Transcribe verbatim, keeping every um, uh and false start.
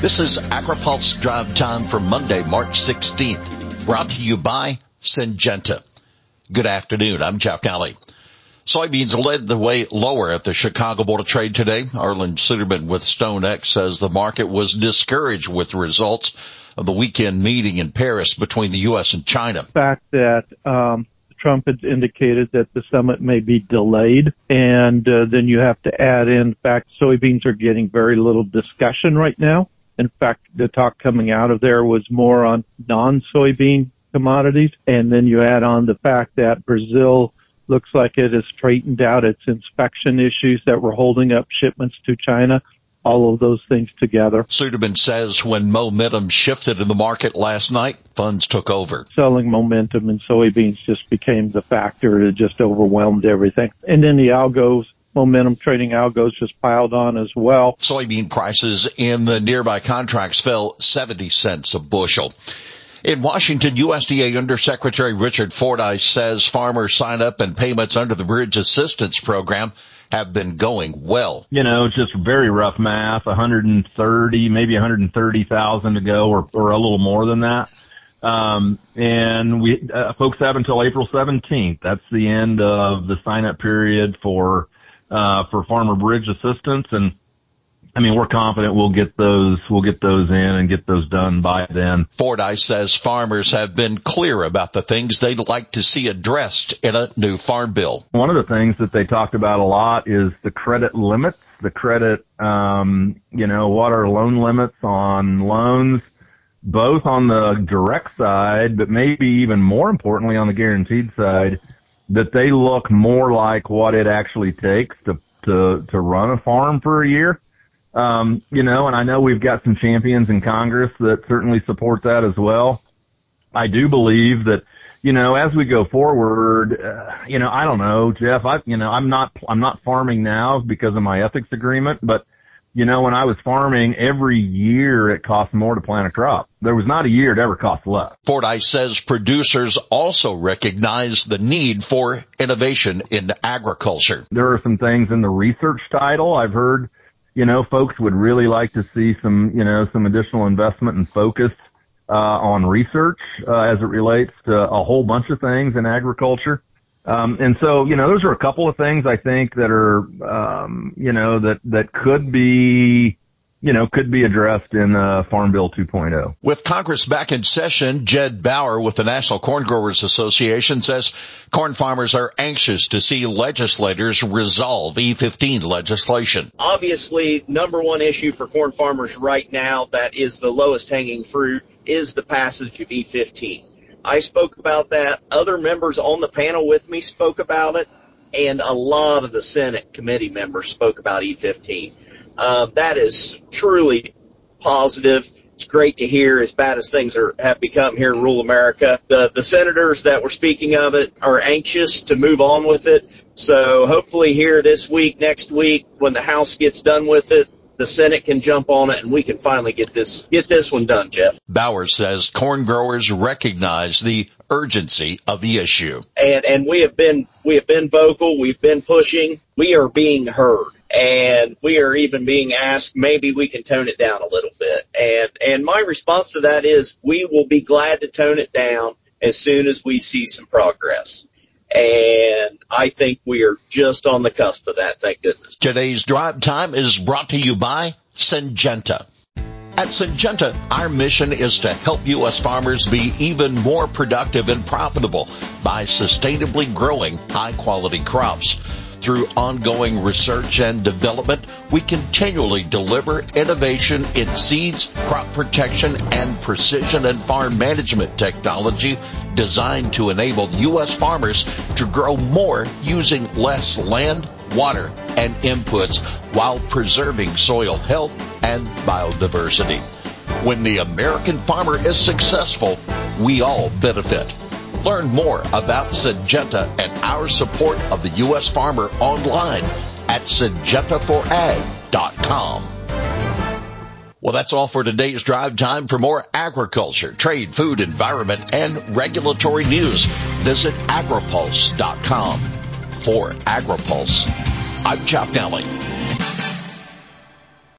This is AgriPulse Drive Time for Monday, March sixteenth, brought to you by Syngenta. Good afternoon. I'm Jeff Nally. Soybeans led the way lower at the Chicago Board of Trade today. Arlen Suderman with StoneX says the market was discouraged with results of the weekend meeting in Paris between the U S and China. The fact that um, Trump has indicated that the summit may be delayed, and uh, then you have to add in the fact soybeans are getting very little discussion right now. In fact, the talk coming out of there was more on non-soybean commodities, and then you add on the fact that Brazil looks like it has straightened out its inspection issues that were holding up shipments to China. All of those things together. Suderman says when momentum shifted in the market last night, funds took over. Selling momentum in soybeans just became the factor. It just overwhelmed everything. And then the algos, momentum trading algos just piled on as well. Soybean prices in the nearby contracts fell seventy cents a bushel. In Washington, U S D A Undersecretary Richard Fordyce says farmer sign-up and payments under the Bridge Assistance Program have been going well. You know, just very rough math, one hundred thirty, maybe one hundred thirty thousand to go, or, or a little more than that. Um, and we, uh, folks have until April seventeenth. That's the end of the sign-up period for, uh, for Farmer Bridge Assistance. And I mean, we're confident we'll get those, we'll get those in and get those done by then. Fordyce says farmers have been clear about the things they'd like to see addressed in a new farm bill. One of the things that they talked about a lot is the credit limits, the credit, um, you know, what are loan limits on loans, both on the direct side, but maybe even more importantly on the guaranteed side, that they look more like what it actually takes to, to, to run a farm for a year. Um, you know, and I know we've got some champions in Congress that certainly support that as well. I do believe that, you know, as we go forward, uh, you know, I don't know, Jeff, I, you know, I'm not, I'm not farming now because of my ethics agreement, but, you know, when I was farming, every year it cost more to plant a crop. There was not a year it ever cost less. Fordyce says producers also recognize the need for innovation in agriculture. There are some things in the research title I've heard. You know, folks would really like to see some, you know, some additional investment and focus, uh, on research, uh, as it relates to a whole bunch of things in agriculture. Um, and so, you know, those are a couple of things I think that are, um, you know, that, that could be, you know, could be addressed in uh, Farm Bill two point oh. With Congress back in session, Jed Bauer with the National Corn Growers Association says corn farmers are anxious to see legislators resolve E fifteen legislation. Obviously, number one issue for corn farmers right now that is the lowest hanging fruit is the passage of E fifteen. I spoke about that. Other members on the panel with me spoke about it, and a lot of the Senate committee members spoke about E fifteen. Uh, that is truly positive. It's great to hear, as bad as things are, have become here in rural America. The, the senators that were speaking of it are anxious to move on with it. So hopefully here this week, next week, when the House gets done with it, the Senate can jump on it and we can finally get this, get this one done, Jeff. Bauer says corn growers recognize the urgency of the issue. And, and we have been, we have been vocal. We've been pushing. We are being heard. And we are even being asked, maybe we can tone it down a little bit. And, and my response to that is we will be glad to tone it down as soon as we see some progress. And I think we are just on the cusp of that, thank goodness. Today's Drive Time is brought to you by Syngenta. At Syngenta, our mission is to help U S farmers be even more productive and profitable by sustainably growing high-quality crops. Through ongoing research and development, we continually deliver innovation in seeds, crop protection, and precision and farm management technology designed to enable U S farmers to grow more using less land, water, and inputs while preserving soil health and biodiversity. When the American farmer is successful, we all benefit. Learn more about Syngenta and our support of the U S farmer online at syngenta for ag dot com. Well, that's all for today's Drive Time. For more agriculture, trade, food, environment, and regulatory news, visit agripulse dot com. For AgriPulse, I'm Jeff Nally.